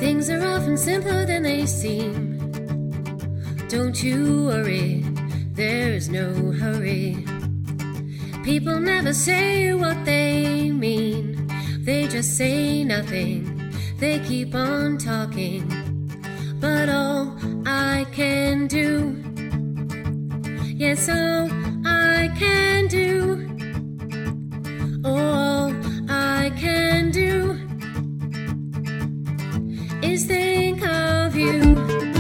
Things are often simpler than they seem. Don't you worry, there's no hurry. People never say what they mean. They just say nothing, they keep on talking. But all I can do, yes, all I can do, all I can do is think of you.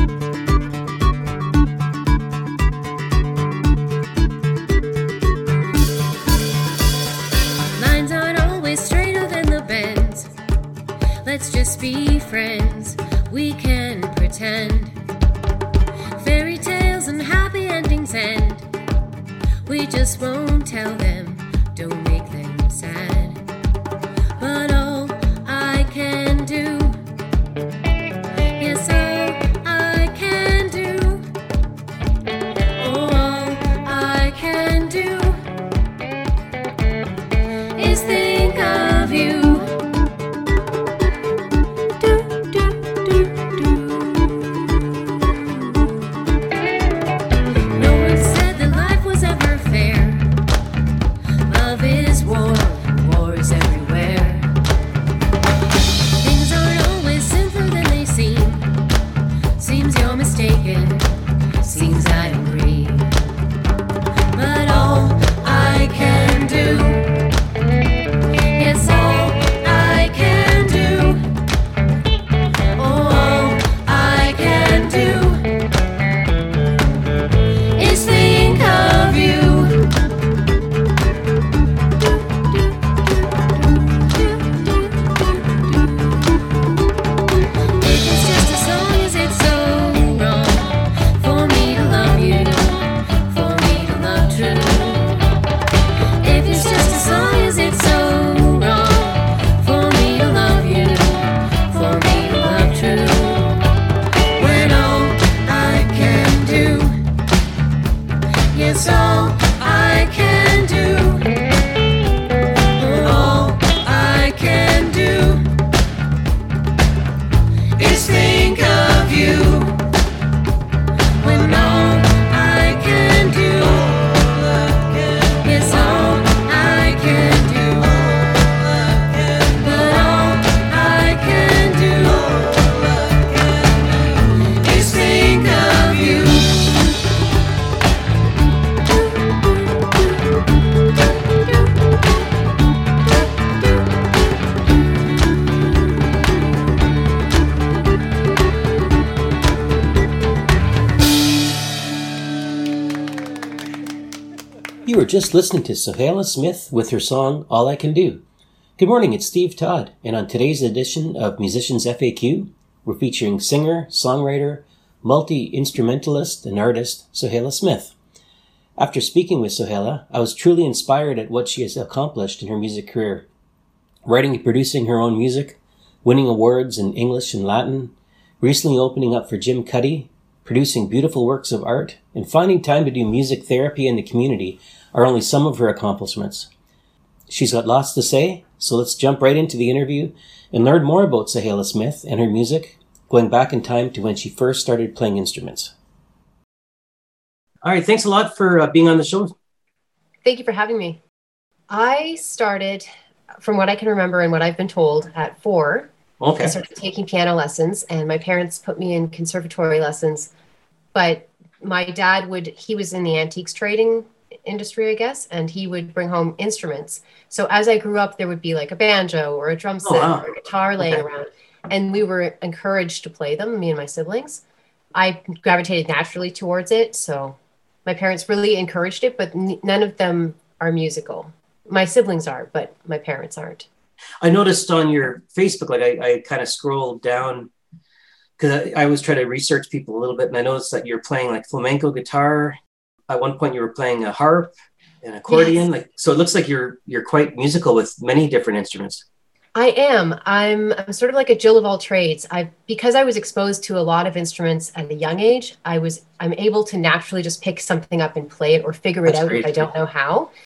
Lines aren't always straighter than the bends. Let's just be friends, we can pretend. Fairy tales and happy endings end. We just won't tell them, don't make them sad. But all I can do, yes, all I can do, all I can do is think of you. No one said that life was ever fair. Love is war, war is everywhere. Things aren't always simpler than they seem. Seems you're mistaken, seems I agree. But all I can do, yes, all I can do, all I can do is think of you. If it's just a song, is it so wrong for me to love you, for me to love true? If it's just a song, is it so wrong for me to love you, for me to love true? When all I can do, yes, all I can do, all I can do is think of you. When all I can do, yes, all I can do, but all I can do is think of you. You were just listening to Sohaila Smith with her song, All I Can Do. Good morning, it's Steve Todd, and on today's edition of Musicians FAQ, we're featuring singer, songwriter, multi-instrumentalist, and artist Sohaila Smith. After speaking with Sohaila, I was truly inspired at what she has accomplished in her music career. Writing and producing her own music, winning awards in English and Latin, recently opening up for Jim Cuddy, producing beautiful works of art, and finding time to do music therapy in the community are only some of her accomplishments. She's got lots to say, so let's jump right into the interview and learn more about Sohaila Smith and her music, going back in time to when she first started playing instruments. All right, thanks a lot for being on the show. Thank you for having me. I started, from what I can remember and what I've been told, at 4. Okay. I started taking piano lessons, and my parents put me in conservatory lessons. But my dad he was in the antiques trading industry, I guess, and he would bring home instruments. So as I grew up, there would be like a banjo or a drum set or a guitar laying around, and we were encouraged to play them, me and my siblings. I gravitated naturally towards it, so my parents really encouraged it, but none of them are musical. My siblings are, but my parents aren't. I noticed on your Facebook, like I kind of scrolled down because I was trying to research people a little bit, and I noticed that you're playing like flamenco guitar. At one point, you were playing a harp and accordion. Yes. So it looks like you're quite musical with many different instruments. I am. I'm sort of like a Jill of all trades. Because I was exposed to a lot of instruments at a young age, I'm able to naturally just pick something up and play it or figure it out if I don't know how.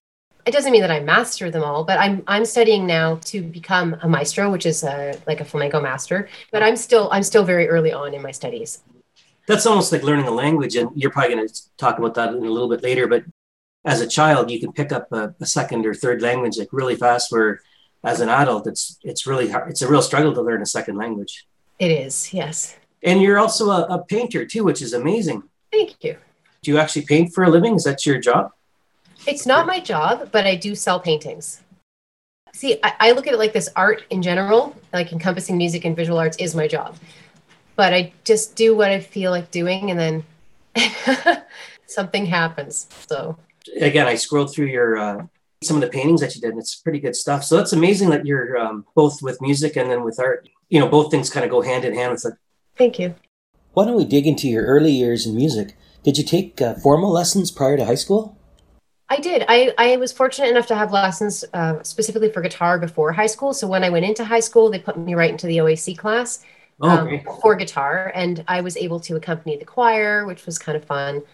it doesn't mean that I master them all, but I'm studying now to become a maestro, which is like a flamenco master. But I'm still very early on in my studies. That's almost like learning a language, and you're probably going to talk about that in a little bit later. But as a child, you can pick up a second or third language like really fast. Where as an adult, it's really hard. It's a real struggle to learn a second language. It is, yes. And you're also a painter too, which is amazing. Thank you. Do you actually paint for a living? Is that your job? It's not my job, but I do sell paintings. See, I look at it like this: art in general, like encompassing music and visual arts, is my job. But I just do what I feel like doing, and then something happens. So again, I scrolled through your some of the paintings that you did, and it's pretty good stuff. So that's amazing that you're both with music and then with art. You know, both things kind of go hand in hand with it. Thank you. Why don't we dig into your early years in music? Did you take formal lessons prior to high school? I did. I was fortunate enough to have lessons specifically for guitar before high school. So when I went into high school, they put me right into the OAC class for guitar. And I was able to accompany the choir, which was kind of fun.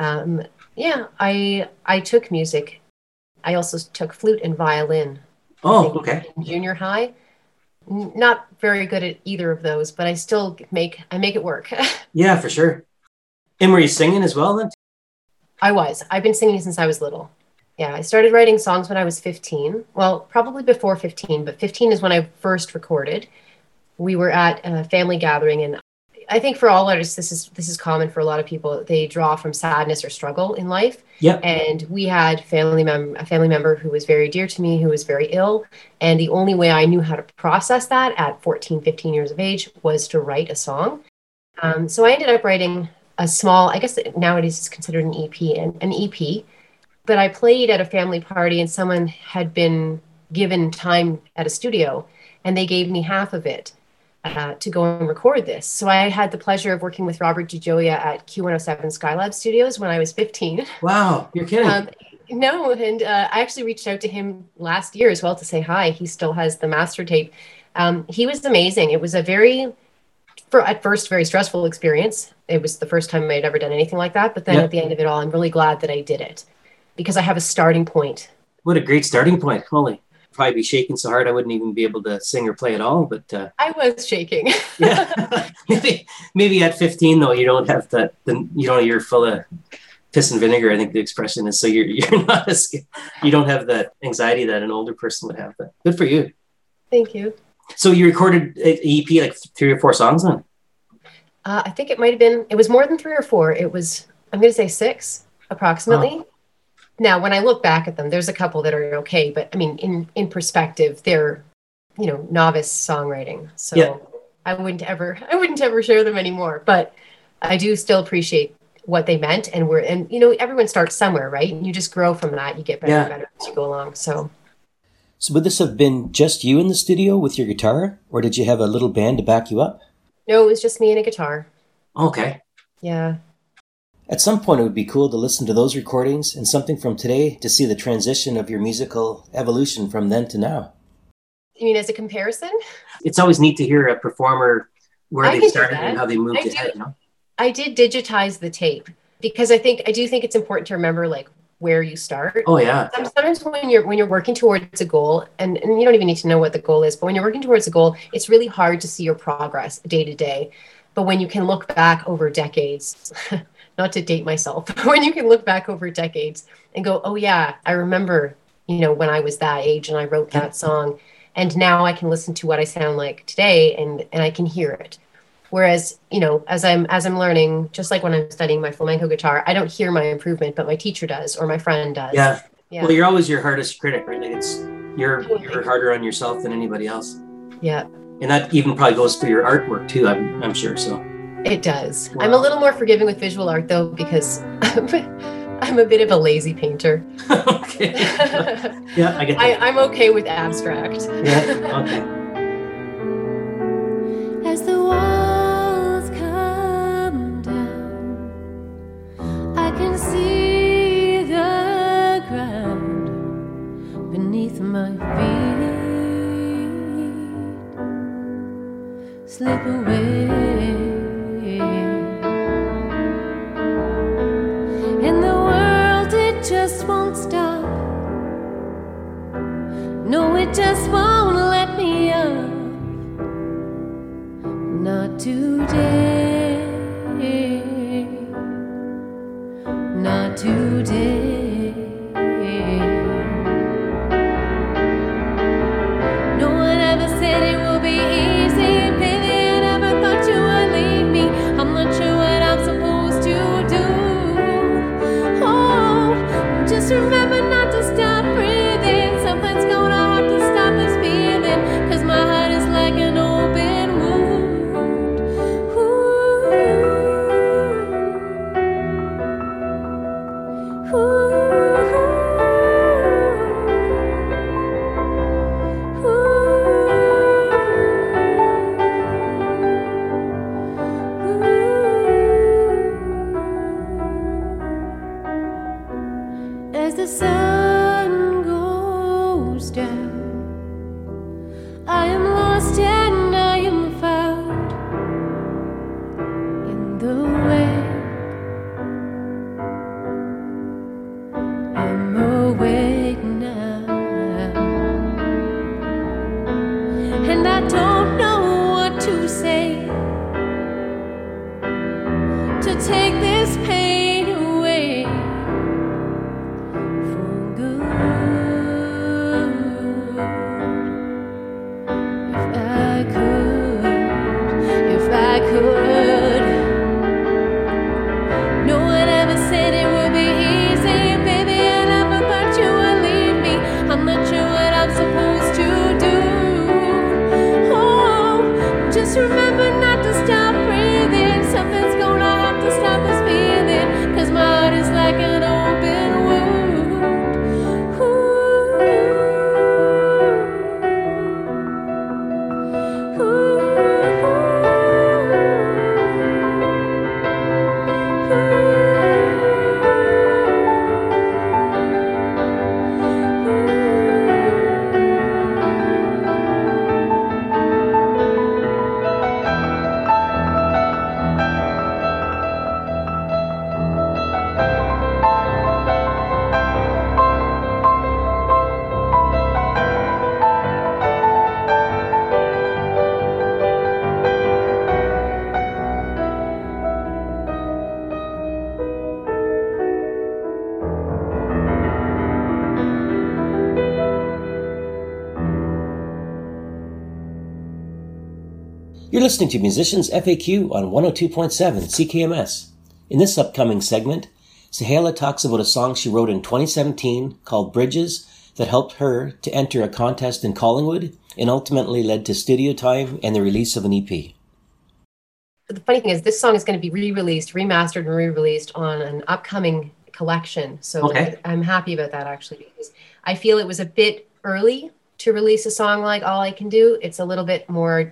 I took music. I also took flute and violin. In junior high. Not very good at either of those, but I still make it work. Yeah, for sure. And were you singing as well then? I've been singing since I was little. Yeah, I started writing songs when I was 15. Well, probably before 15, but 15 is when I first recorded. We were at a family gathering, and I think for all artists, this is common for a lot of people. They draw from sadness or struggle in life. Yeah. And we had a family member who was very dear to me, who was very ill. And the only way I knew how to process that at 14, 15 years of age was to write a song. So I ended up writing a small, I guess nowadays it's considered an EP, but I played at a family party and someone had been given time at a studio and they gave me half of it to go and record this. So I had the pleasure of working with Robert DiGioia at Q107 Skylab Studios when I was 15. Wow, you're kidding. No, and I actually reached out to him last year as well to say hi. He still has the master tape. He was amazing. It was at first, very stressful experience. It was the first time I'd ever done anything like that. But then at the end of it all, I'm really glad that I did it because I have a starting point. What a great starting point. Holy. Probably be shaking so hard I wouldn't even be able to sing or play at all. But I was shaking. Yeah. maybe at 15 though, you don't have that. You're full of piss and vinegar, I think the expression is. So you're not you don't have that anxiety that an older person would have. But good for you. Thank you. So you recorded an EP, like 3 or 4 songs then? I think it was more than 3 or 4. It was, I'm going to say 6 approximately. Oh. Now, when I look back at them, there's a couple that are okay, but I mean, in perspective, they're, novice songwriting. So yeah. I wouldn't ever share them anymore, but I do still appreciate what they meant. And everyone starts somewhere, right? And you just grow from that. You get better and better as you go along. So would this have been just you in the studio with your guitar, or did you have a little band to back you up? No, it was just me and a guitar. Okay. Yeah. At some point, it would be cool to listen to those recordings and something from today to see the transition of your musical evolution from then to now. You mean as a comparison? It's always neat to hear a performer where they started and how they moved ahead. I did digitize the tape because I do think it's important to remember where you start. Oh yeah. Sometimes when you're working towards a goal, and you don't even need to know what the goal is, but when you're working towards a goal, it's really hard to see your progress day to day. But when you can look back over decades, not to date myself, but when you can look back over decades and go, oh yeah, I remember, when I was that age and I wrote that song, and now I can listen to what I sound like today and I can hear it. Whereas, as I'm learning, just like when I'm studying my flamenco guitar, I don't hear my improvement, but my teacher does, or my friend does. Yeah. Well, you're always your hardest critic, right? You're harder on yourself than anybody else. Yeah. And that even probably goes for your artwork too, I'm sure. So it does. Wow. I'm a little more forgiving with visual art though, because I'm a bit of a lazy painter. Okay. Yeah, I get that. I'm okay with abstract. Yeah. Okay. As the walls come down, I can see the ground beneath my feet slip away, and the world, it just won't stop No, it just won't let me up. Not today. Not today. No one ever said it will be easy. Baby, I never thought you would leave me. I'm not sure what I'm supposed to do. Oh, just remember not to stop breathing. Something's gonna have to stop this feeling, 'cause my heart is like an open wound. Ooh. Ooh. As the sun goes down, I am lost and I am found in the wake. I'm awake now, and I don't know what to say to take this pain away for good. If I could, no one ever said it would be easy. Baby, I never thought you would leave me. I'm not sure what I'm supposed to do. Oh, just remember not to stop breathing. Something's gonna have to stop this feeling, 'cause my heart is like an open wound. You're listening to Musicians FAQ on 102.7 CKMS. In this upcoming segment, Suhaila talks about a song she wrote in 2017 called Bridges that helped her to enter a contest in Collingwood and ultimately led to studio time and the release of an EP. The funny thing is, this song is going to be re-released, remastered and re-released on an upcoming collection. So I'm happy about that, actually, because I feel it was a bit early to release a song like All I Can Do. It's a little bit more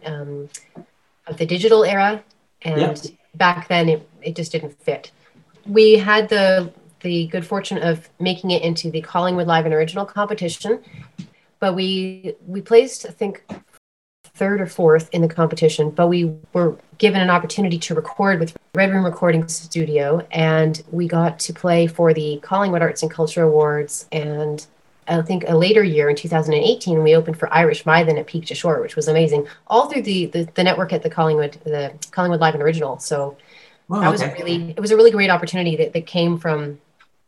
of the digital era, and back then it just didn't fit. We had the good fortune of making it into the Collingwood Live and Original competition, but we placed, I think, third or fourth in the competition, but we were given an opportunity to record with Red Room Recording Studio, and we got to play for the Collingwood Arts and Culture Awards, and I think a later year in 2018, we opened for Irish Mythen at Peak to Shore, which was amazing, all through the network at the Collingwood Live and Original. So that was it was a really great opportunity that came from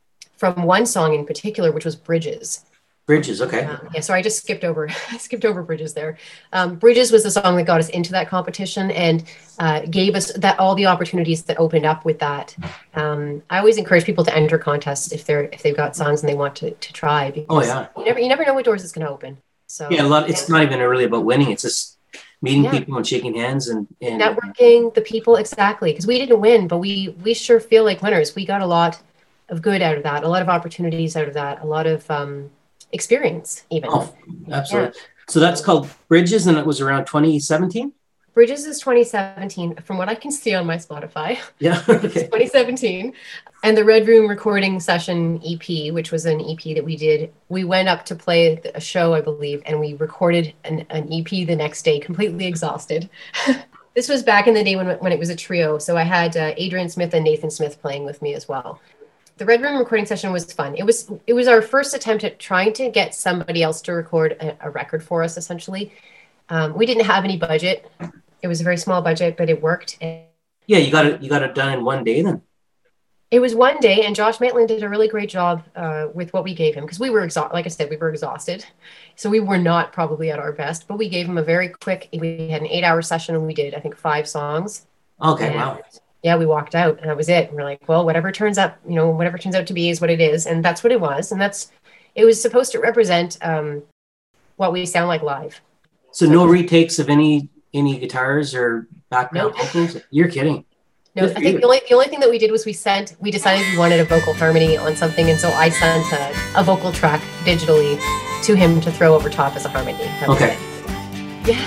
one song in particular, which was Bridges. Bridges, okay. So I just skipped over Bridges there. Bridges was the song that got us into that competition and gave us all the opportunities that opened up with that. I always encourage people to enter contests if they've got songs and they want to try. Because you never know what doors it's going to open. So it's not even really about winning. It's just meeting people and shaking hands and networking the people, exactly. Because we didn't win, but we sure feel like winners. We got a lot of good out of that, a lot of opportunities out of that, a lot of experience even. Oh, absolutely. Yeah. So that's called Bridges, and it was around 2017? Bridges is 2017, from what I can see on my Spotify. Yeah, okay. 2017. And the Red Room Recording Session EP, which was an EP that we did, we went up to play a show, I believe, and we recorded an EP the next day, completely exhausted. This was back in the day when it was a trio. So I had Adrian Smith and Nathan Smith playing with me as well. The Red Room recording session was fun. It was our first attempt at trying to get somebody else to record a record for us, essentially. We didn't have any budget. It was a very small budget, but it worked. Yeah, you got it done in one day then. It was one day, and Josh Maitland did a really great job with what we gave him, because we were exhausted. Like I said, we were exhausted, so we were not probably at our best. But we gave him a very quick. We had an 8-hour session, and we did, I think, 5 songs. Okay, and, wow. Yeah, we walked out, and that was it. And we're like, well, whatever turns out to be is what it is, and that's what it was. And it was supposed to represent what we sound like live. So no retakes of any guitars or background vocals? You're kidding. No, I think the only thing that we did was we decided we wanted a vocal harmony on something, and so I sent a vocal track digitally to him to throw over top as a harmony. Okay. Yeah.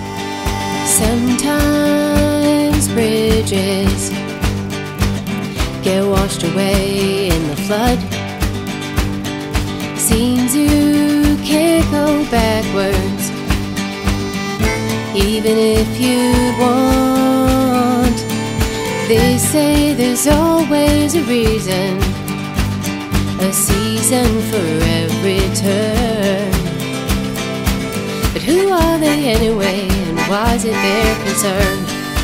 Sometimes bridges get washed away in the flood. Seems you can't go backwards, even if you want. They say there's always a reason, a season for every turn. But who are they anyway, and why is it their concern?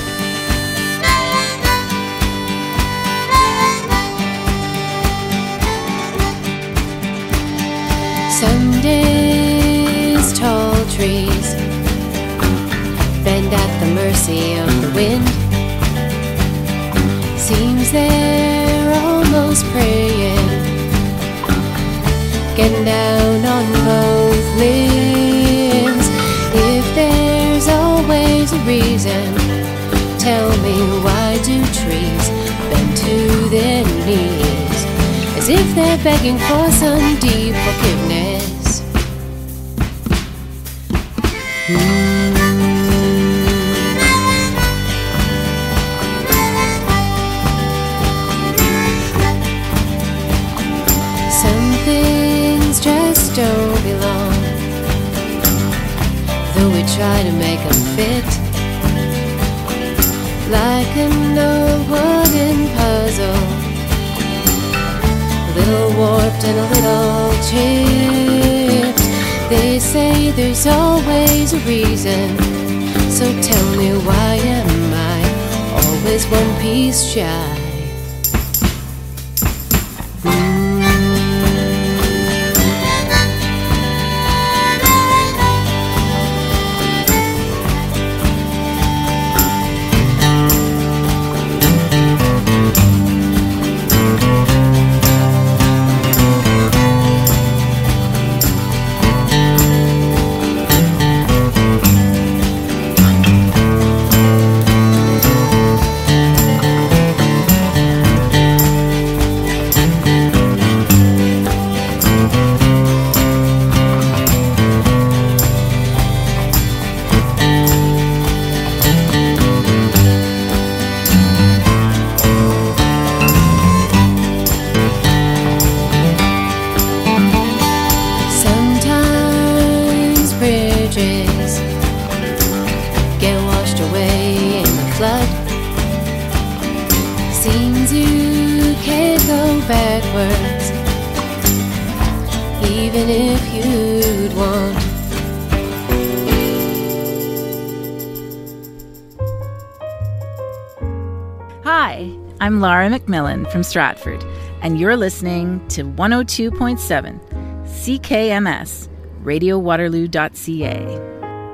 Some days tall trees bend at the mercy of the wind. Seems they're almost praying, getting down on both limbs. If there's always a reason, tell me, why do trees bend to their knees, as if they're begging for some deep forgiveness? Don't belong, though we try to make them fit, like an old wooden puzzle, a little warped and a little chipped. They say there's always a reason, so tell me, why am I always one piece shy? Backwards, even if you'd want. Hi, I'm Laura McMillan from Stratford, and you're listening to 102.7 CKMS, radiowaterloo.ca.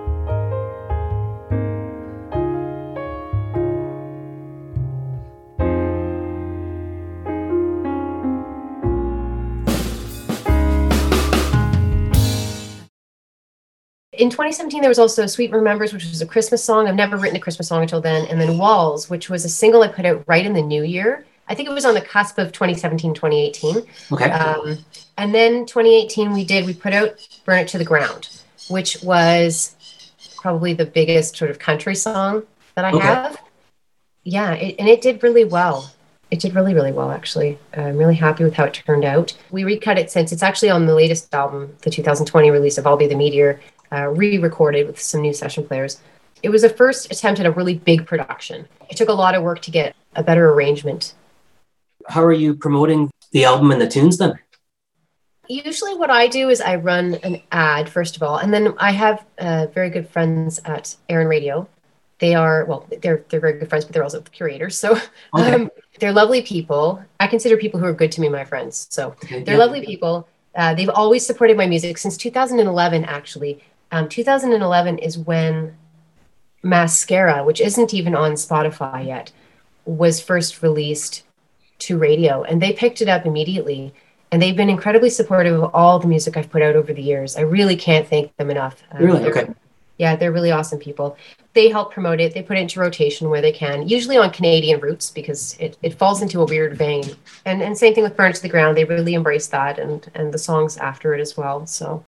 In 2017, there was also Sweet Remembers, which was a Christmas song. I've never written a Christmas song until then. And then Walls, which was a single I put out right in the new year. I think it was on the cusp of 2017, 2018. Okay. And then 2018, we put out Burn It to the Ground, which was probably the biggest sort of country song that I have. Yeah, and it did really well. It did really, really well, actually. I'm really happy with how it turned out. We recut it since it's actually on the latest album, the 2020 release of I'll Be the Meteor, re-recorded with some new session players. It was a first attempt at a really big production. It took a lot of work to get a better arrangement. How are you promoting the album and the tunes then? Usually what I do is I run an ad, first of all, and then I have very good friends at Aaron Radio. They are, well, they're very good friends, but they're also the curators. So Okay. they're lovely people. I consider people who are good to me my friends. So they're lovely people. They've always supported my music since 2011, actually. 2011 is when Mascara, which isn't even on Spotify yet, was first released to radio, and they picked it up immediately. And they've been incredibly supportive of all the music I've put out over the years. I really can't thank them enough. Really? Okay. Yeah, they're really awesome people. They help promote it. They put it into rotation where they can, usually on Canadian roots, because it falls into a weird vein. And same thing with Burn to the Ground. They really embrace that and the songs after it as well. So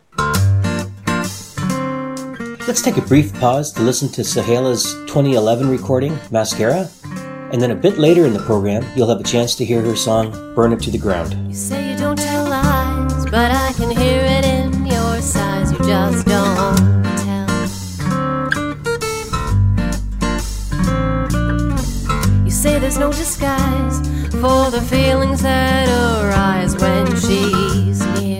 Let's take a brief pause to listen to Sahela's 2011 recording, Mascara. And then a bit later in the program, you'll have a chance to hear her song, Burn It to the Ground. You say you don't tell lies, but I can hear it in your sighs. You just don't tell. You say there's no disguise for the feelings that arise when she's near.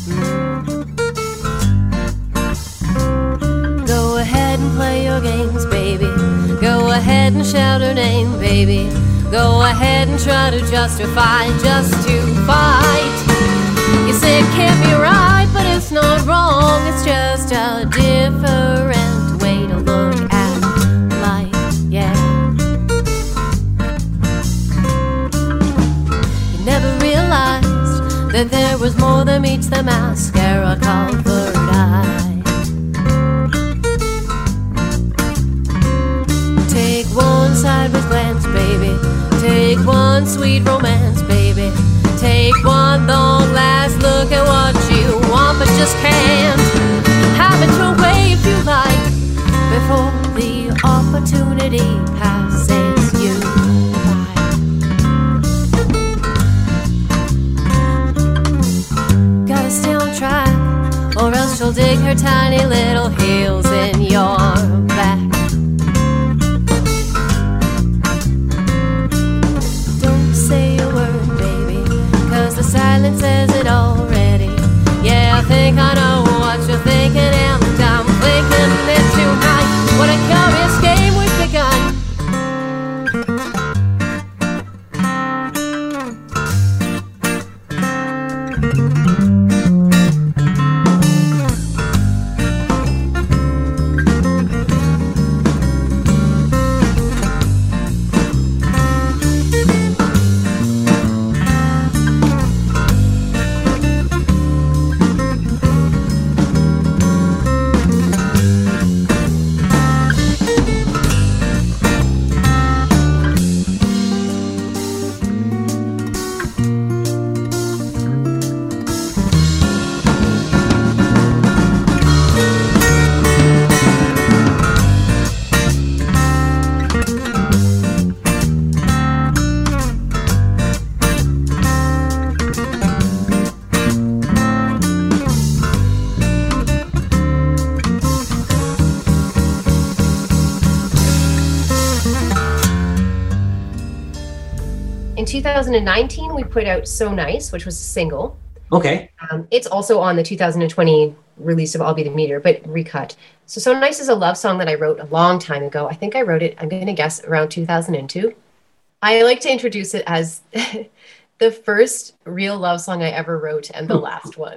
Go ahead and play your games, baby. Go ahead and shout her name, baby. Go ahead and try to justify just to fight. You say it can't be right, but it's not wrong. It's just a different way to look at life, yeah. You never realized that there was more than meets the mascara called third eye. Take one sideways glance, baby. Take one sweet romance, baby. Take one long last look at what you want but just can't. Have it your way if you like, before the opportunity passes you by. Gotta stay on track, or else she'll dig her tiny little heels in your back. Say a word, baby, 'cause the silence says it already. Yeah, I think I know what you're thinking, and I'm thinking it tonight. What a curious game we've begun. in 2019, we put out So Nice, which was a single. Okay. It's also on the 2020 release of I'll Be the Meter, but recut. So Nice is a love song that I wrote a long time ago. I think I wrote it, I'm going to guess, around 2002. I like to introduce it as the first real love song I ever wrote and the last one.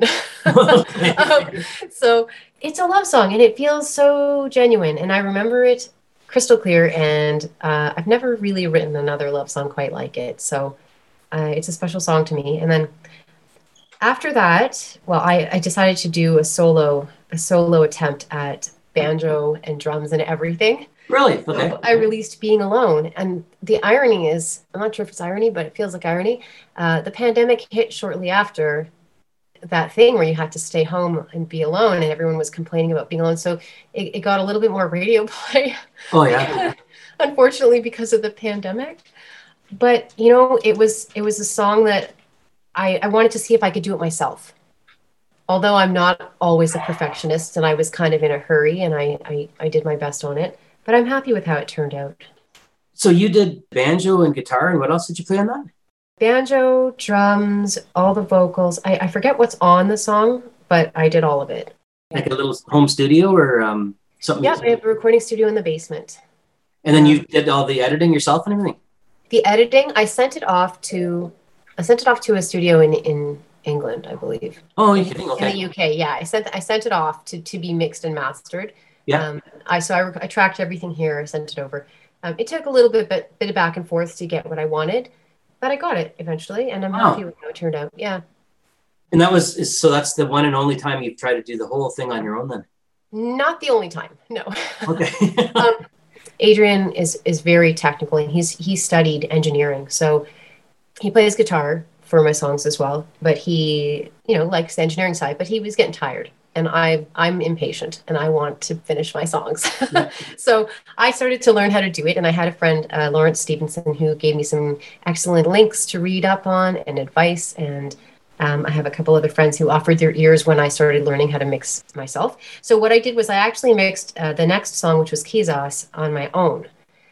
So it's a love song and it feels so genuine. And I remember it crystal clear, and I've never really written another love song quite like it. So it's a special song to me. And then after that, well, I decided to do a solo attempt at banjo and drums and everything. Really? Okay. So I released Being Alone. And the irony is, I'm not sure if it's irony, but it feels like irony. The pandemic hit shortly after that thing where you had to stay home and be alone, and everyone was complaining about being alone. So it got a little bit more radio play. Oh, yeah. Unfortunately, because of the pandemic. But, you know, it was a song that I wanted to see if I could do it myself. Although I'm not always a perfectionist, and I was kind of in a hurry, and I did my best on it. But I'm happy with how it turned out. So you did banjo and guitar, and what else did you play on that? Banjo, drums, all the vocals. I forget what's on the song, but I did all of it. Like a little home studio or something? Yeah, I have a recording studio in the basement. And then you did all the editing yourself and everything? The editing, I sent it off to a studio in England, I believe. Oh, you're kidding? Okay. In the UK, yeah. I sent it off to be mixed and mastered. Yeah. I tracked everything here, sent it over. It took a little bit of back and forth to get what I wanted, but I got it eventually, and I'm happy with how it turned out. Yeah. And that's the one and only time you've tried to do the whole thing on your own then? Not the only time, no. Okay. Adrian is very technical, and he studied engineering, so he plays guitar for my songs as well. But he, likes the engineering side. But he was getting tired, and I'm impatient, and I want to finish my songs. Yeah. So I started to learn how to do it, and I had a friend, Lawrence Stevenson, who gave me some excellent links to read up on and advice. And I have a couple other friends who offered their ears when I started learning how to mix myself. So what I did was I actually mixed the next song, which was Quizás, on my own.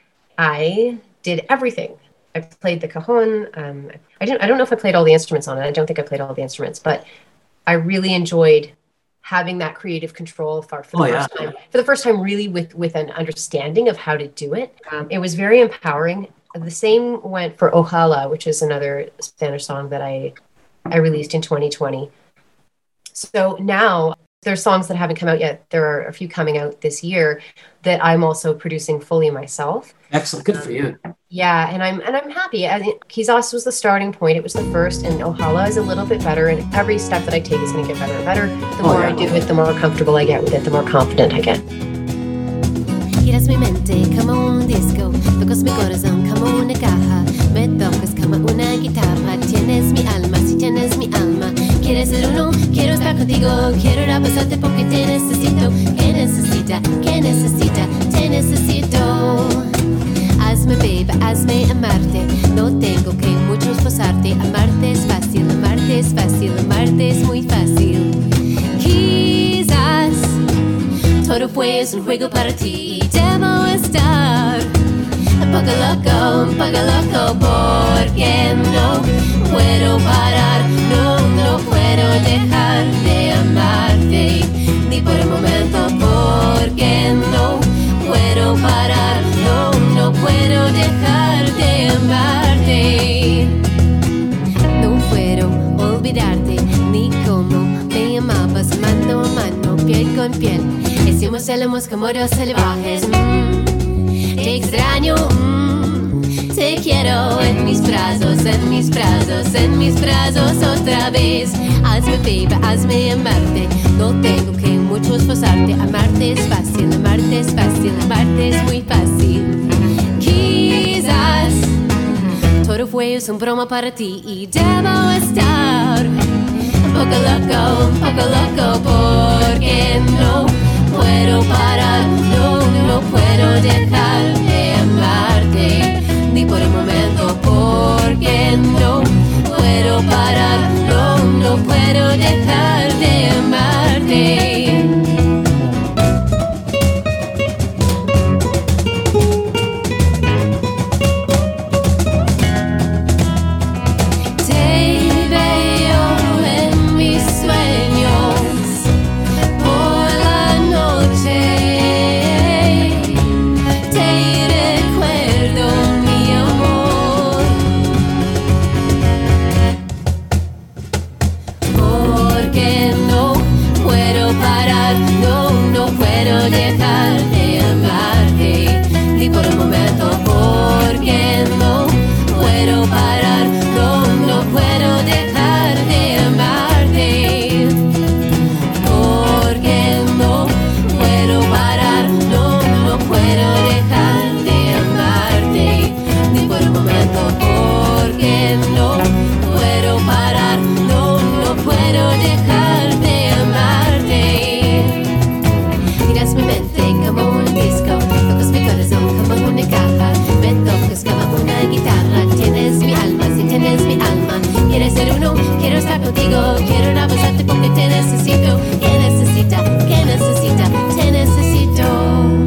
I did everything. I played the cajon. I don't know if I played all the instruments on it. I don't think I played all the instruments, but I really enjoyed having that creative control for the first time, really with an understanding of how to do it. It was very empowering. The same went for Ojalá, which is another Spanish song that I released in 2020. So now there's songs that haven't come out yet. There are a few coming out this year that I'm also producing fully myself. Excellent. Good for you. Yeah, and I'm happy. I think Quizás was the starting point. It was the first, and Ojalá is a little bit better, and every step that I take is going to get better and better. The more I do it, the more comfortable I get with it, the more confident I get. Giras mi mente como un disco, tocas mi corazón como una caja, me tocas como una guitarra, tienes mi alma, si tienes mi alma, quieres ser uno, quiero estar contigo, quiero abrazarte porque te necesito, que necesita, te necesito. Hazme baby, hazme amarte, no tengo que mucho esforzarte, amarte es fácil, amarte es fácil, amarte es muy fácil. Quizás todo fue un juego para ti. Debo estar un poco loco, porque no puedo parar, no puedo dejar de amarte, ni por un momento, porque no puedo parar, no puedo dejar de amarte. No puedo olvidarte, ni cómo me amabas, mano a mano, piel con piel. Hicimos el amor como dos salvajes. Te extraño, te quiero en mis brazos, en mis brazos, en mis brazos otra vez. Hazme baby, hazme amarte. No tengo que mucho esforzarte. Amarte es fácil, amarte es fácil, amarte es muy fácil. Quizás todo fue un broma para ti y debo estar un poco loco, porque no puedo parar, no puedo dejar de amarte, ni por un momento, porque no puedo parar, no puedo dejar de amarte.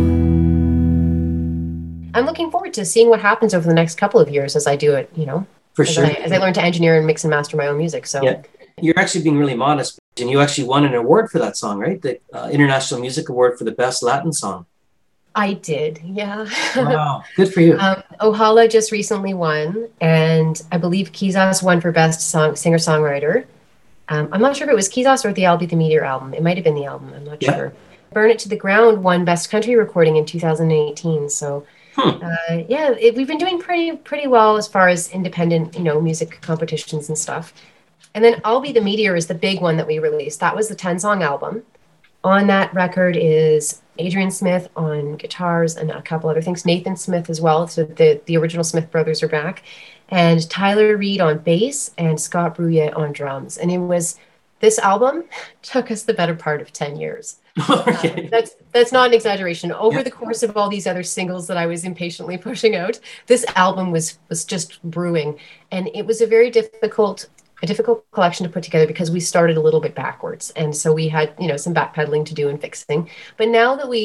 To seeing what happens over the next couple of years as I do it, as I learned to engineer and mix and master my own music. So yeah, you're actually being really modest, and you actually won an award for that song, right? The International Music Award for the Best Latin Song. I did, yeah. Wow, good for you. Ojalá just recently won, and I believe Quizás won for Best Singer-Songwriter. I'm not sure if it was Quizás or the I'll Be the Meteor album. It might have been the album, I'm not sure. Burn It to the Ground won Best Country Recording in 2018. So, we've been doing pretty well as far as independent, music competitions and stuff. And then I'll Be the Meteor is the big one that we released. That was the 10-song album. On that record is Adrian Smith on guitars and a couple other things. Nathan Smith as well. So the original Smith brothers are back. And Tyler Reed on bass and Scott Brouillet on drums. And this album took us the better part of 10 years. Okay. That's not an exaggeration. Over the course of all these other singles that I was impatiently pushing out, this album was just brewing. And it was a difficult collection to put together because we started a little bit backwards. And so we had, some backpedaling to do and fixing. But now that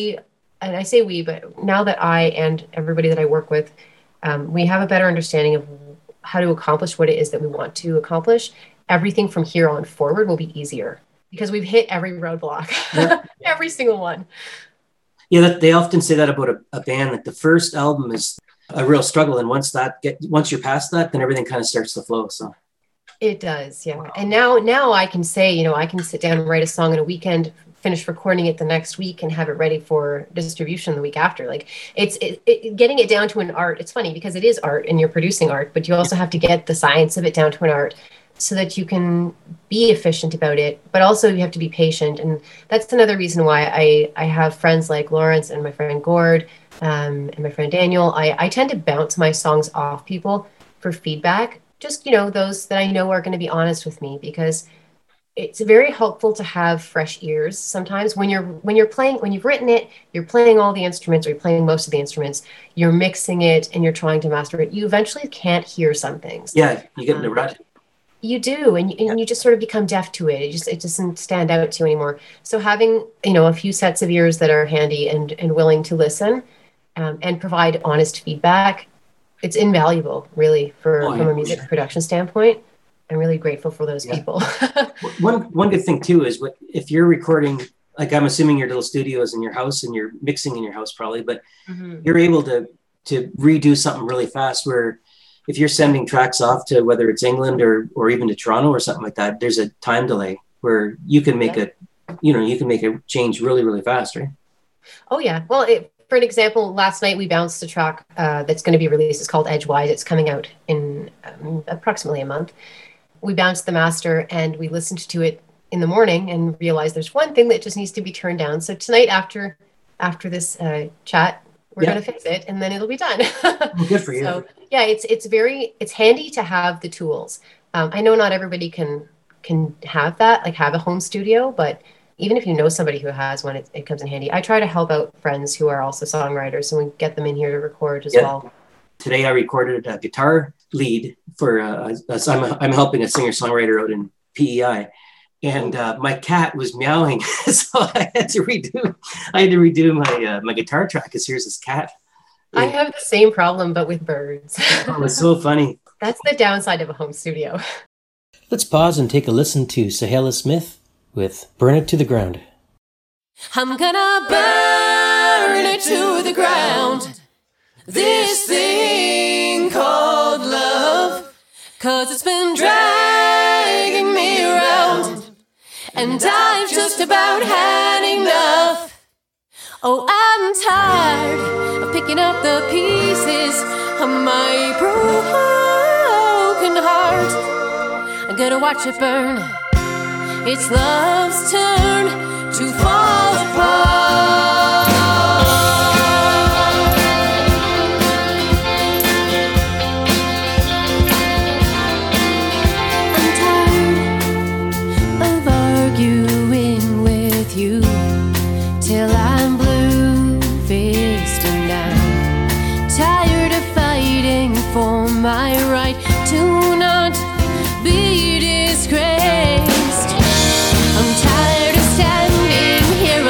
now that I and everybody that I work with, we have a better understanding of how to accomplish what it is that we want to accomplish, everything from here on forward will be easier because we've hit every roadblock, every single one. Yeah, they often say that about a band, that the first album is a real struggle. And once you're past that, then everything kind of starts to flow. So it does, yeah. Wow. And now I can say, I can sit down and write a song in a weekend, finish recording it the next week, and have it ready for distribution the week after. Like it's getting it down to an art. It's funny because it is art and you're producing art, but you also have to get the science of it down to an art so that you can be efficient about it, but also you have to be patient. And that's another reason why I have friends like Lawrence and my friend Gord and my friend Daniel. I tend to bounce my songs off people for feedback. Just, those that I know are going to be honest with me, because it's very helpful to have fresh ears. Sometimes when you've written it, you're playing all the instruments, or you're playing most of the instruments, you're mixing it and you're trying to master it. You eventually can't hear some things. Yeah, you get in a rut. You do, and you just sort of become deaf to it. It doesn't stand out to you anymore. So having, a few sets of ears that are handy and willing to listen and provide honest feedback, it's invaluable, really, from a music production standpoint. I'm really grateful for those people. One good thing too is if you're recording, like I'm assuming your little studio is in your house and you're mixing in your house probably, but you're able to redo something really fast. Where if you're sending tracks off to whether it's England or even to Toronto or something like that, there's a time delay where you can make a change really, really fast, right? Oh yeah. Well, for an example, last night we bounced a track that's going to be released. It's called Edgewise. It's coming out in approximately a month. We bounced the master and we listened to it in the morning and realized there's one thing that just needs to be turned down. So tonight after this chat, we're going to fix it and then it'll be done. Well, good for you. So yeah, it's handy to have the tools. I know not everybody can have that, like have a home studio, but even if you know somebody who has one, it comes in handy. I try to help out friends who are also songwriters and we get them in here to record as well. Today I recorded a guitar lead for I'm helping a singer-songwriter out in PEI, and my cat was meowing, so I had to redo my guitar track because here's this cat. I have the same problem, but with birds. Oh, it's so funny. That's the downside of a home studio. Let's pause and take a listen to Sahela Smith with Burn It to the Ground. I'm gonna burn it to the ground, this thing called love, 'cause it's been dragging me around, and I've just about had enough. Oh, I'm tired of picking up the pieces of my broken heart. I'm gonna watch it burn. It's love's turn to fall apart. I'm tired of arguing with you till I'm blue-faced and down. Tired of fighting for my right to not be disgraced. I'm tired of standing here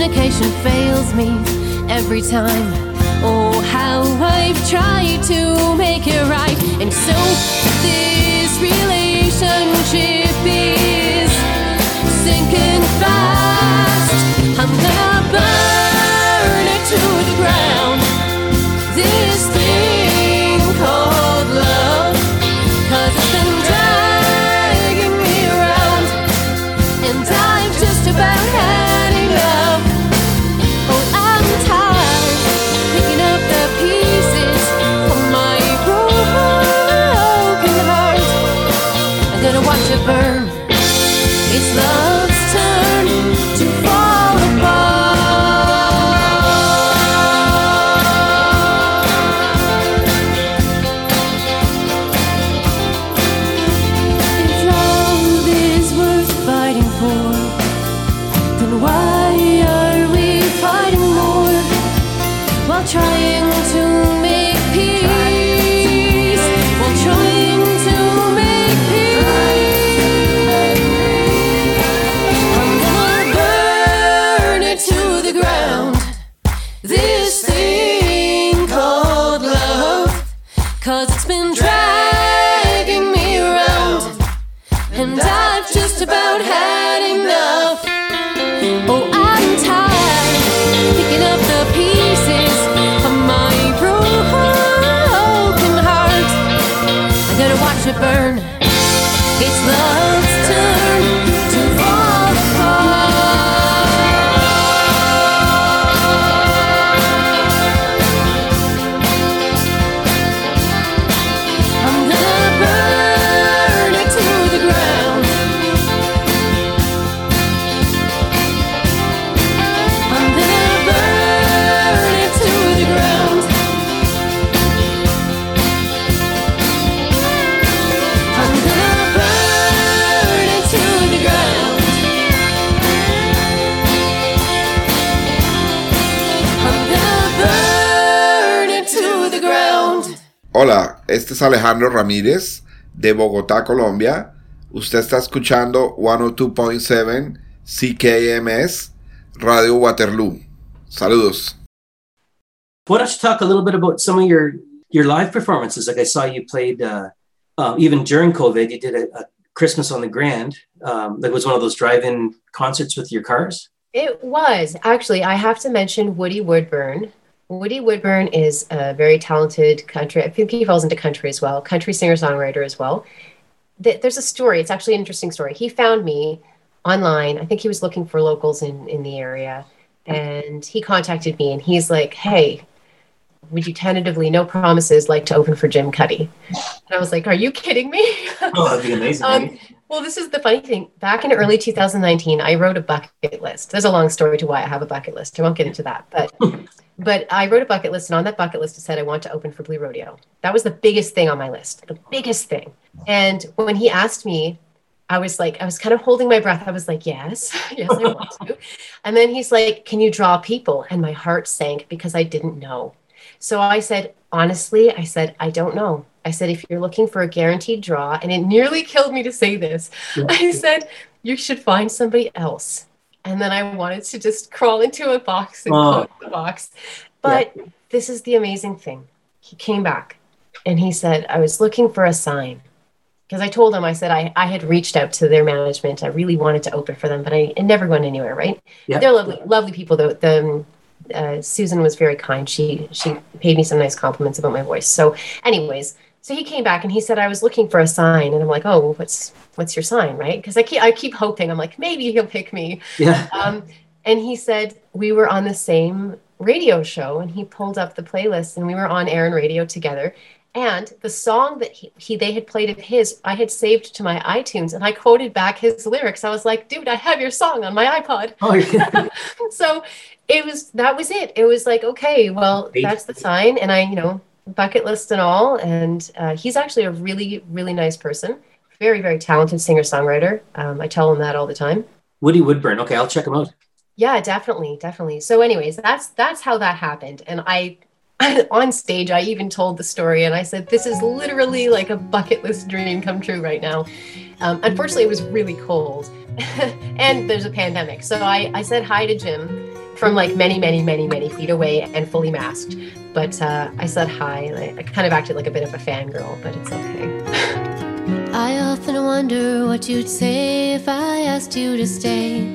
communication fails me every time. Oh, how I've tried to make it right. And so this relationship is sinking fast. I'm gonna burn it to the ground, this thing called love, 'cause it's been dragging me around, and I've just about had enough. Oh, I'm tired picking up the pieces of my broken heart. I'm gonna watch it burn. It's love's turn to fall apart. If love is worth fighting for, then why are we fighting more while trying to make peace? While trying to make peace, I'm gonna burn it to the ground, this thing called love, 'cause it's been dragging me around, and I've just about had enough. Oh, I'm tired picking up the pieces of my broken heart. I'm gonna watch it burn. It's love's turn to fall apart. I'm gonna burn it to the ground. I'm gonna burn it to the ground. I'm gonna burn it to the ground. I'm gonna burn it to the ground. Hola, este es Alejandro Ramírez de Bogotá, Colombia. Usted está escuchando 102.7 CKMS Radio Waterloo. Saludos. Why don't you talk a little bit about some of your live performances? Like I saw you played, even during COVID, you did a Christmas on the Grand. That was one of those drive-in concerts with your cars. It was. Actually, I have to mention Woody Woodburn. Woody Woodburn is a very talented country. I think he falls into country as well, country singer-songwriter as well. There's a story. It's actually an interesting story. He found me online. I think he was looking for locals in the area. And he contacted me and he's like, hey, would you tentatively, no promises, like to open for Jim Cuddy? And I was like, are you kidding me? Oh, that'd be amazing. Right? Well, this is the funny thing. Back in early 2019, I wrote a bucket list. There's a long story to why I have a bucket list. I won't get into that. But I wrote a bucket list, and on that bucket list, it said I want to open for Blue Rodeo. That was the biggest thing on my list, the biggest thing. And when he asked me, I was kind of holding my breath. I was like, yes, I want to. And then he's like, can you draw people? And my heart sank because I didn't know. So I said, honestly, I don't know. I said, if you're looking for a guaranteed draw, and it nearly killed me to say this, I said, you should find somebody else. And then I wanted to just crawl into a box and close the box. But this is the amazing thing. He came back and he said, I was looking for a sign. Because I told him, I said, I had reached out to their management. I really wanted to open for them, but it never went anywhere, right? Yeah. They're lovely, lovely people. Susan was very kind. She paid me some nice compliments about my voice. So anyways, so he came back and he said, I was looking for a sign. And I'm like, oh, well, what's your sign, right? Because I keep hoping. I'm like, maybe he'll pick me. Yeah. And he said, we were on the same radio show, and he pulled up the playlist, and we were on air and radio together. And the song that they had played of his, I had saved to my iTunes, and I quoted back his lyrics. I was like, dude, I have your song on my iPod. Oh, yeah. So that was it. It was like, okay, well, that's the sign. And I, bucket list and all. And he's actually a really, really nice person. Very, very talented singer-songwriter. I tell him that all the time. Woody Woodburn. Okay, I'll check him out. Yeah, definitely. So anyways, that's how that happened. And on stage, I even told the story, and I said, this is literally like a bucket list dream come true right now. Unfortunately, it was really cold and there's a pandemic. So I said hi to Jim from like many, many, many, many feet away and fully masked. But I said hi, and I kind of acted like a bit of a fangirl, but it's okay. I often wonder what you'd say if I asked you to stay.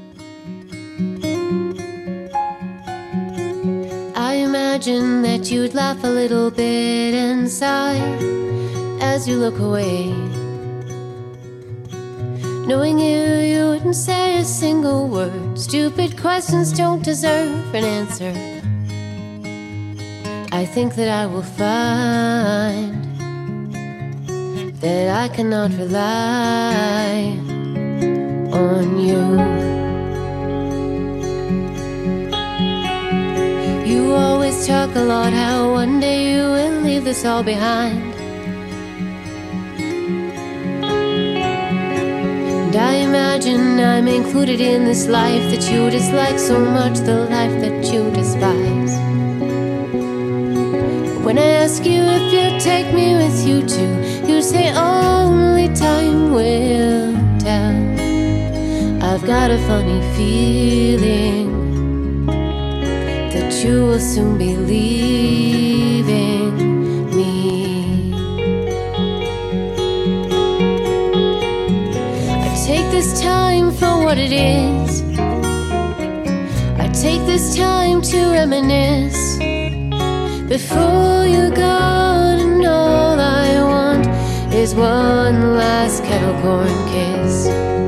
I imagine that you'd laugh a little bit and sigh as you look away. Knowing you wouldn't say a single word. Stupid questions don't deserve an answer. I think that I will find that I cannot rely on you. You always talk a lot how one day you will leave this all behind. And I imagine I'm included in this life that you dislike so much, the life that you despise. But when I ask you if you'd take me with you too, you say only time will tell. I've got a funny feeling that you will soon be leaving me. I take this time for what it is. I take this time to reminisce before you're gone, and all I want is one last kettle corn kiss.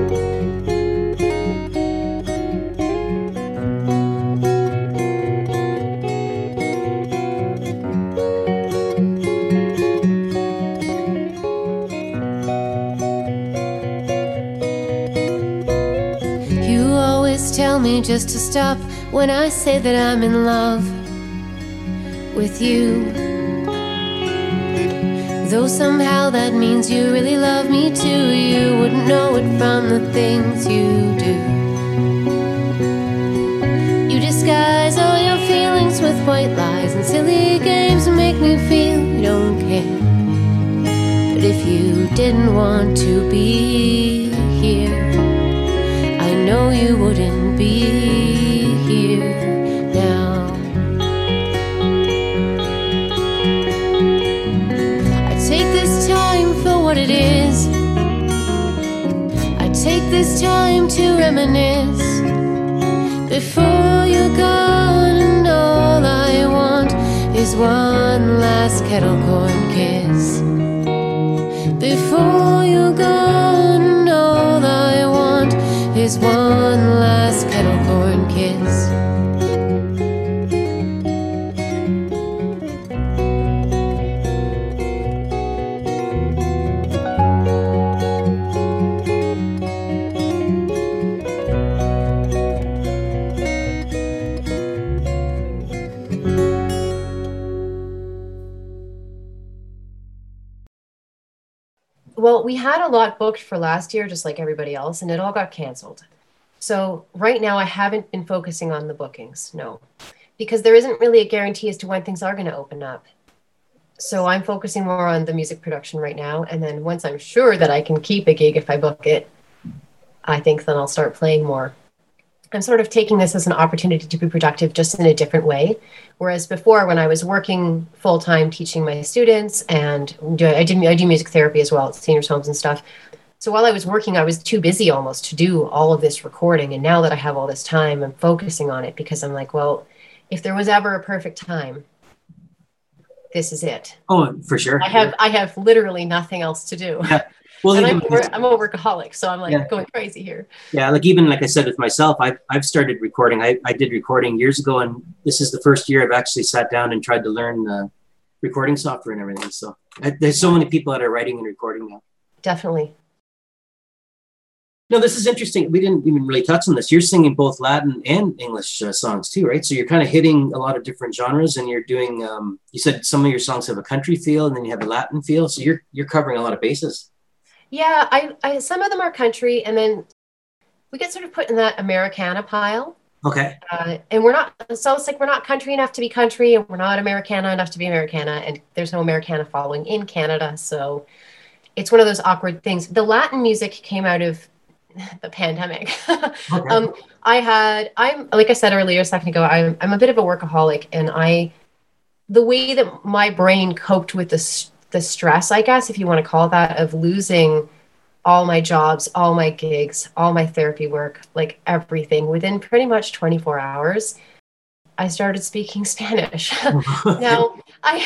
Tell me just to stop when I say that I'm in love with you. Though somehow that means you really love me too. You wouldn't know it from the things you do. You disguise all your feelings with white lies and silly games and make me feel you don't care. But if you didn't want to be here, I know you wouldn't be here now. I take this time for what it is. I take this time to reminisce before you're gone, and all I want is one last kettle corn kiss. Before you're gone, and all I want is one last kettle corn kiss. Well, we had a lot booked for last year, just like everybody else, and it all got canceled. So right now I haven't been focusing on the bookings, no, because there isn't really a guarantee as to when things are going to open up. So I'm focusing more on the music production right now. And then once I'm sure that I can keep a gig if I book it, I think then I'll start playing more. I'm sort of taking this as an opportunity to be productive just in a different way. Whereas before, when I was working full-time teaching my students, and I do music therapy as well at seniors' homes and stuff. So while I was working, I was too busy almost to do all of this recording. And now that I have all this time, I'm focusing on it because I'm like, well, if there was ever a perfect time, this is it. Oh, for sure. I have literally nothing else to do. Yeah. Well, and I'm a workaholic, so I'm like going crazy here. Yeah, like even like I said with myself, I've started recording. I did recording years ago, and this is the first year I've actually sat down and tried to learn recording software and everything. So there's so many people that are writing and recording now. Definitely. No, this is interesting. We didn't even really touch on this. You're singing both Latin and English songs too, right? So you're kind of hitting a lot of different genres, and you're doing. You said some of your songs have a country feel, and then you have a Latin feel. So you're covering a lot of bases. Yeah, I some of them are country, and then we get sort of put in that Americana pile. Okay. And we're not. So it's like we're not country enough to be country, and we're not Americana enough to be Americana, and there's no Americana following in Canada. So it's one of those awkward things. The Latin music came out of the pandemic. Okay. I'm like I said earlier a second ago, I'm a bit of a workaholic, and the way that my brain coped with the stress, I guess, if you want to call it that, of losing all my jobs, all my gigs, all my therapy work, like everything within pretty much 24 hours, I started speaking Spanish. Now,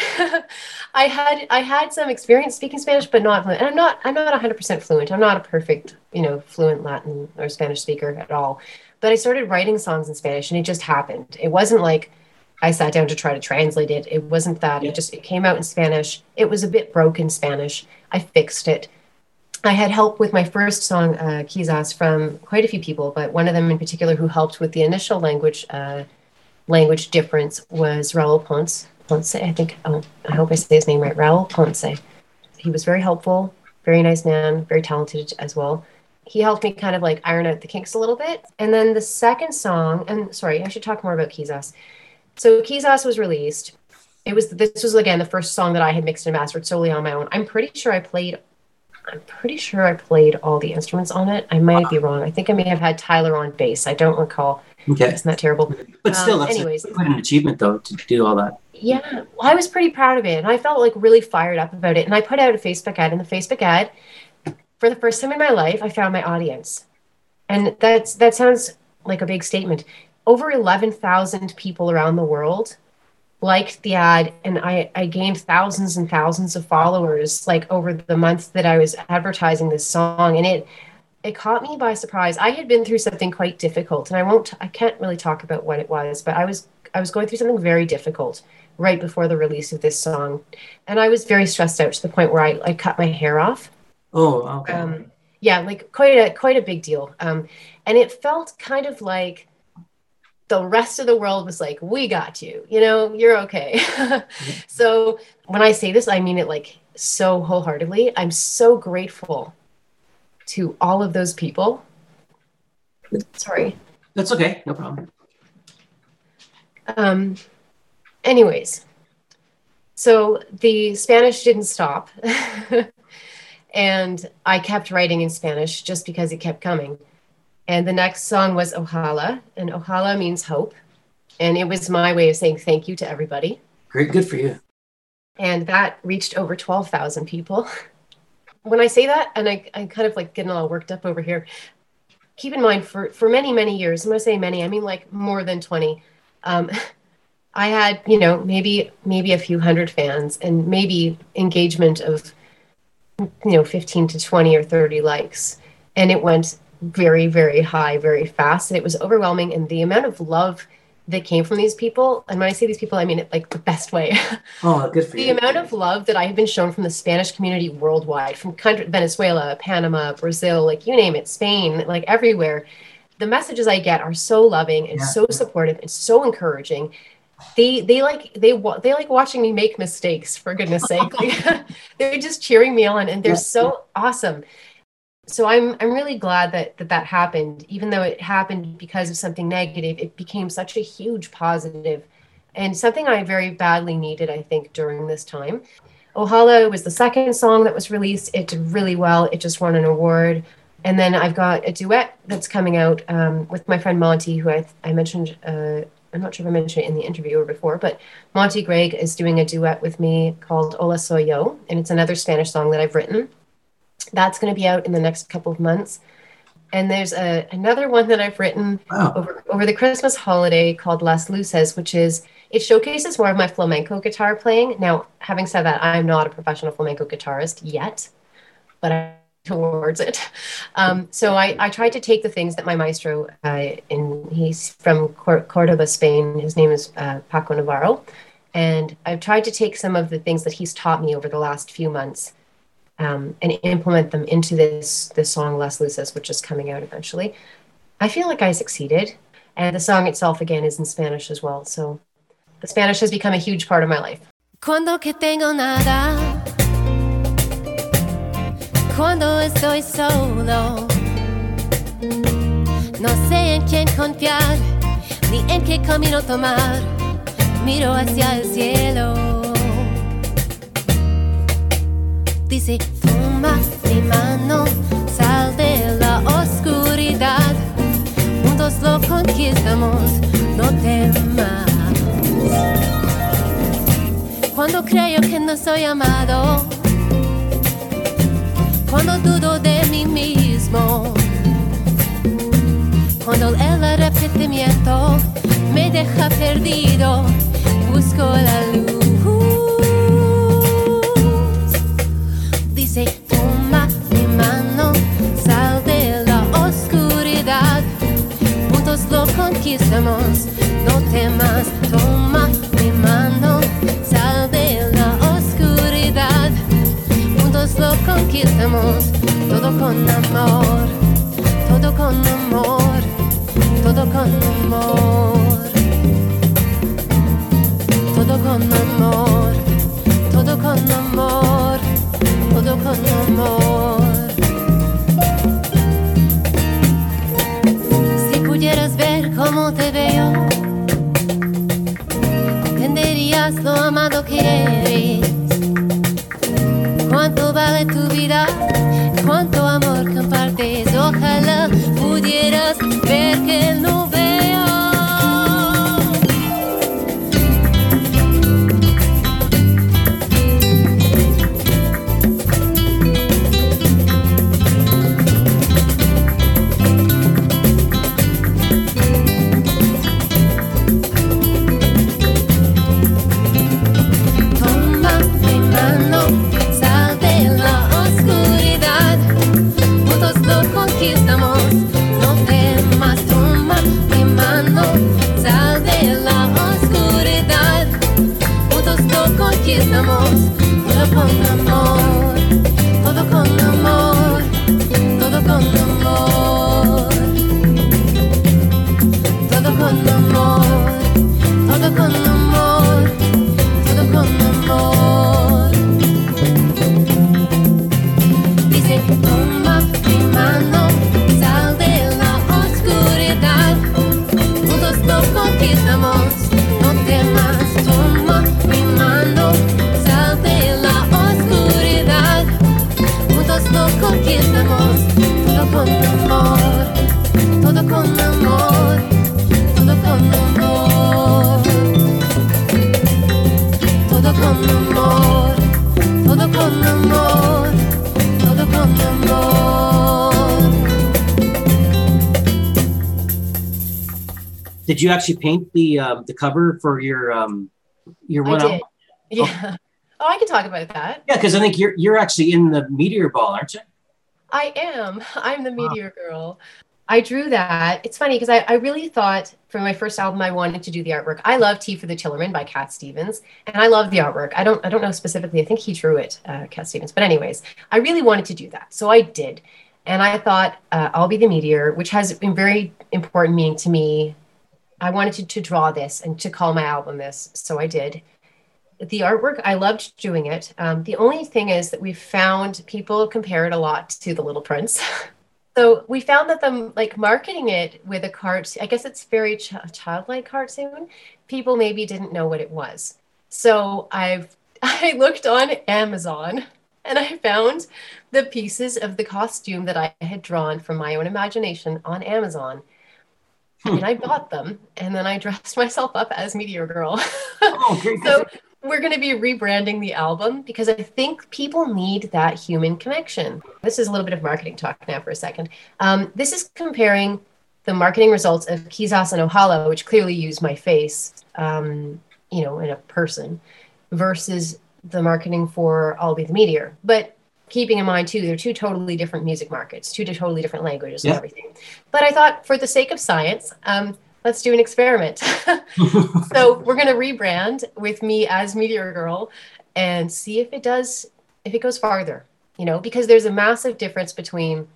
I had some experience speaking Spanish, but not fluent. And I'm not 100% fluent. I'm not a perfect, fluent Latin or Spanish speaker at all. But I started writing songs in Spanish, and it just happened. It wasn't like I sat down to try to translate it. It wasn't that. Yeah. It came out in Spanish. It was a bit broken Spanish. I fixed it. I had help with my first song, Quizás, from quite a few people, but one of them in particular who helped with the initial language difference was Raul Ponce, I think. Oh, I hope I say his name right. Raul Ponce. He was very helpful, very nice man, very talented as well. He helped me kind of like iron out the kinks a little bit. And then the second song, and sorry, I should talk more about Quizás. So Quizás was released. This was again the first song that I had mixed and mastered solely on my own. I'm pretty sure I played all the instruments on it. I might be wrong. I think I may have had Tyler on bass. I don't recall. Okay. Isn't that terrible? But still, that's quite an achievement, though, to do all that. Yeah. Well, I was pretty proud of it. And I felt like really fired up about it. And I put out a Facebook ad. And the Facebook ad, for the first time in my life, I found my audience. And that sounds like a big statement. Over 11,000 people around the world liked the ad, and I gained thousands and thousands of followers like over the months that I was advertising this song, and it caught me by surprise. I had been through something quite difficult, and I can't really talk about what it was, but I was going through something very difficult right before the release of this song, and I was very stressed out to the point where I cut my hair off. Oh, okay. Yeah, like quite a big deal. And it felt kind of like the rest of the world was like, we got you, you're okay. So when I say this, I mean it like so wholeheartedly. I'm so grateful to all of those people. Sorry. That's okay. No problem. Anyways, so the Spanish didn't stop. And I kept writing in Spanish just because it kept coming. And the next song was Ojalá, and Ojalá means hope. And it was my way of saying thank you to everybody. Great, good for you. And that reached over 12,000 people. When I say that, and I kind of like getting all worked up over here, keep in mind for many, many years, and when I say many, I mean like more than 20, I had, maybe a few hundred fans and maybe engagement of, 15 to 20 or 30 likes. And it went very, very high, very fast. And it was overwhelming. And the amount of love that came from these people, and when I say these people, I mean it like the best way. Oh, good for you. The amount of love that I have been shown from the Spanish community worldwide, from Venezuela, Panama, Brazil, like you name it, Spain, like everywhere. The messages I get are so loving and so supportive and so encouraging. They like watching me make mistakes, for goodness sake. Like, they're just cheering me on, and they're so awesome. So I'm really glad that happened. Even though it happened because of something negative, it became such a huge positive and something I very badly needed, I think, during this time. Ojalá was the second song that was released. It did really well. It just won an award. And then I've got a duet that's coming out with my friend Monty, who I mentioned. I'm not sure if I mentioned it in the interview or before, but Monty Gregg is doing a duet with me called Hola Soy Yo, and it's another Spanish song that I've written. That's going to be out in the next couple of months. And there's another one that I've written over the Christmas holiday called Las Luces, it showcases more of my flamenco guitar playing. Now, having said that, I'm not a professional flamenco guitarist yet, but I'm towards it. So I tried to take the things that my maestro, he's from Cordoba, Spain. His name is Paco Navarro. And I've tried to take some of the things that he's taught me over the last few months and implement them into this song Las Luces, which is coming out eventually. I feel like I succeeded. And the song itself, again, is in Spanish as well. So the Spanish has become a huge part of my life. Cuando que tengo nada, cuando estoy solo, no sé en quién confiar, ni en qué camino tomar, miro hacia el cielo. Dice, toma mi mano, sal de la oscuridad. conquistamos, no temas. Cuando creo que no soy amado, cuando dudo de mí mismo, cuando el arrepentimiento me deja perdido, busco la luz. Dice, toma mi mano, sal de la oscuridad, juntos lo conquistamos, no temas. Toma mi mano, sal de la oscuridad, juntos lo conquistamos, todo con amor, todo con amor, todo con amor, todo con amor, todo con amor, todo con amor. Si pudieras ver cómo te veo, entenderías lo amado que eres. Cuánto vale tu vida, cuánto amor compartes. Ojalá pudieras ver que no veo. Toma mi mano, sal de la oscuridad, juntos lo conquistamos, no temas. Toma mi mano, sal de la oscuridad, juntos lo conquistamos, todo con amor, todo con amor, todo con amor, todo con amor, todo con amor, todo con amor. Dice, toma mi mano, sal de la oscuridad, juntos lo conquistamos, no temas. Toma mi mano, sal de la oscuridad, juntos lo conquistamos, todo con amor, todo con amor, todo con amor, todo con amor, todo con amor, todo con amor. Did you actually paint the cover for your I one did. album? Yeah. Oh, I can talk about that. Yeah, because I think you're actually in the Meteor Ball, aren't you? I am. I'm the Meteor Girl. I drew that. It's funny because I really thought for my first album I wanted to do the artwork. I love Tea for the Tillerman by Cat Stevens, and I love the artwork. I don't know specifically. I think he drew it, Cat Stevens. But anyways, I really wanted to do that, so I did. And I thought I'll be the Meteor, which has been very important meaning to me. I wanted to draw this and to call my album this, so I did. The artwork, I loved doing it. The only thing is that we found people compare it a lot to The Little Prince. So we found that them like marketing it with a cartoon, I guess it's very childlike cartoon. People maybe didn't know what it was. So I looked on Amazon and I found the pieces of the costume that I had drawn from my own imagination on Amazon. And I bought them and then I dressed myself up as Meteor Girl. Oh, great. So we're going to be rebranding the album because I think people need that human connection. This is a little bit of marketing talk now for a second. This is comparing the marketing results of Kizas and Ohala, which clearly use my face, in a person, versus the marketing for I'll Be the Meteor. But keeping in mind, too, they're two totally different music markets, two totally different languages and everything. But I thought for the sake of science, let's do an experiment. So we're going to rebrand with me as Meteor Girl and see if it goes farther, because there's a massive difference between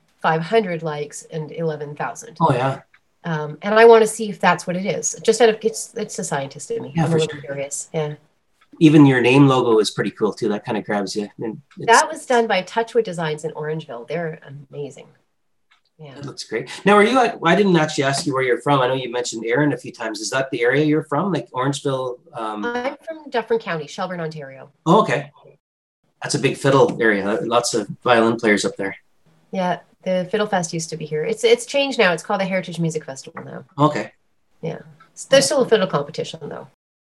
500 likes and 11,000. Oh, yeah. And I want to see if that's what it is. Just out of, it's a scientist in me. Yeah, I'm a for little sure. curious. Yeah. Even your name logo is pretty cool, too. That kind of grabs you. And That was done by Touchwood Designs in Orangeville. They're amazing. Yeah. That looks great. Now, I didn't actually ask you where you're from. I know you mentioned Erin a few times. Is that the area you're from, like Orangeville? I'm from Dufferin County, Shelburne, Ontario. Oh, okay. That's a big fiddle area. Lots of violin players up there. Yeah. The Fiddle Fest used to be here. It's changed now. It's called the Heritage Music Festival now. Okay. Yeah. There's still a fiddle competition, though.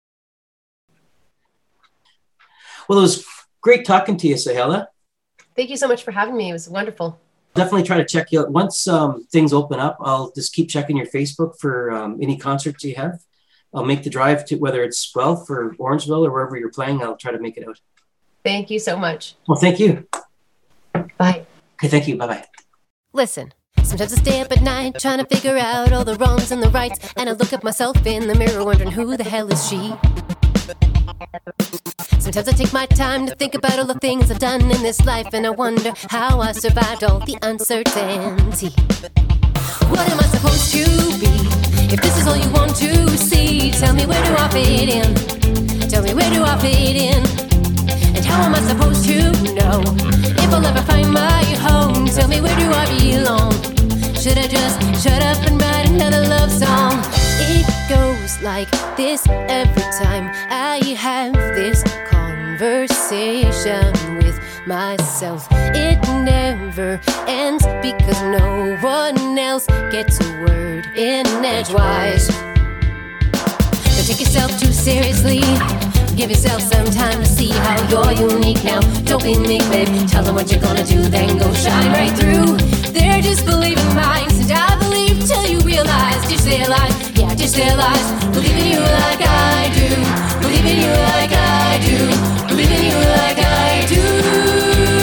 Well, it was great talking to you, Sohaila. Thank you so much for having me. It was wonderful. Definitely try to check you out. Once things open up, I'll just keep checking your Facebook for any concerts you have. I'll make the drive to whether it's Guelph or Orangeville or wherever you're playing. I'll try to make it out. Thank you so much. Well, thank you. Bye. Okay, thank you. Bye-bye. Listen, sometimes I stay up at night trying to figure out all the wrongs and the rights, and I look at myself in the mirror wondering who the hell is she? Sometimes I take my time to think about all the things I've done in this life, and I wonder how I survived all the uncertainty. What am I supposed to be? If this is all you want to see, tell me, where do I fit in? Tell me, where do I fit in? And how am I supposed to know if I'll ever find my home? Tell me, where do I belong? Should I just shut up and write another love song? It goes like this every time I have this conversation with myself. It never ends because no one else gets a word in edgewise. Don't take yourself too seriously. Give yourself some time to see how you're unique now. Don't be meek, babe. Tell them what you're gonna do, then go shine right through. They're just believing minds, and I believe till you realize. Dish their lies, yeah, dish their lies. Believe in you like I do. Believe in you like I do. Believe in you like I do.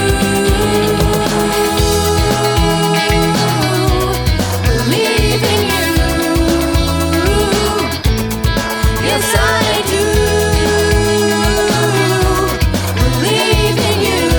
Believe in you. Yes, I do. Believe in you.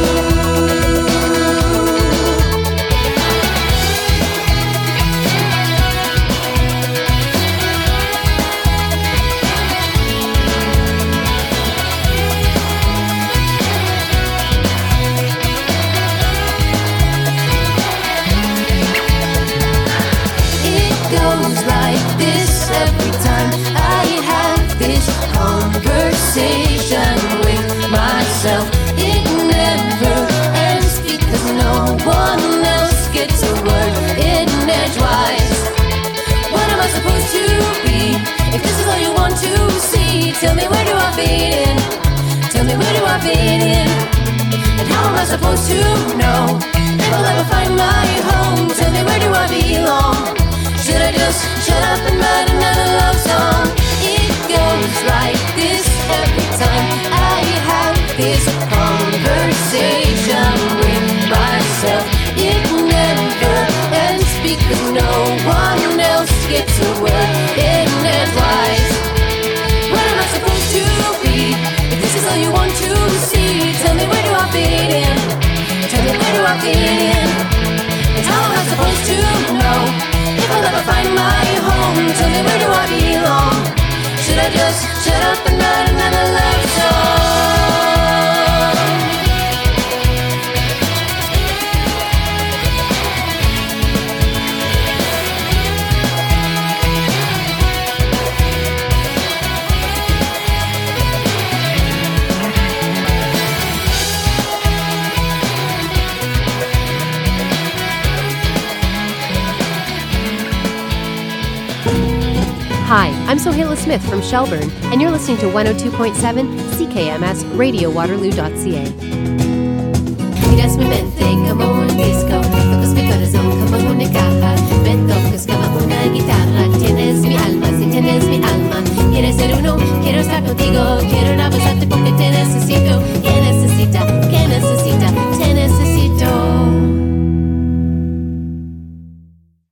It goes like this every time I have this conversation with myself. It never ends because no one else gets a word in edgewise. What am I supposed to be? If this is all you want to see, tell me, where do I fit in? Tell me, where do I fit in? And how am I supposed to know if I'll ever find my home? Tell me, where do I belong? Should I just shut up and write another love song? It goes like this every time I have this conversation with myself. It never ends because no one else gets a word in edgewise. What am I supposed to be? If this is all you want to see, tell me, where do I fit in? Tell me, where do I fit in? And how am I supposed to know if I'll ever find my home? Tell me, where do I belong? Should I just shut up and write another love song? Hi, I'm Sohaila Smith from Shelburne, and you're listening to 102.7 CKMS RadioWaterloo.ca. Mira mi mente como un disco, lo que corazón como única.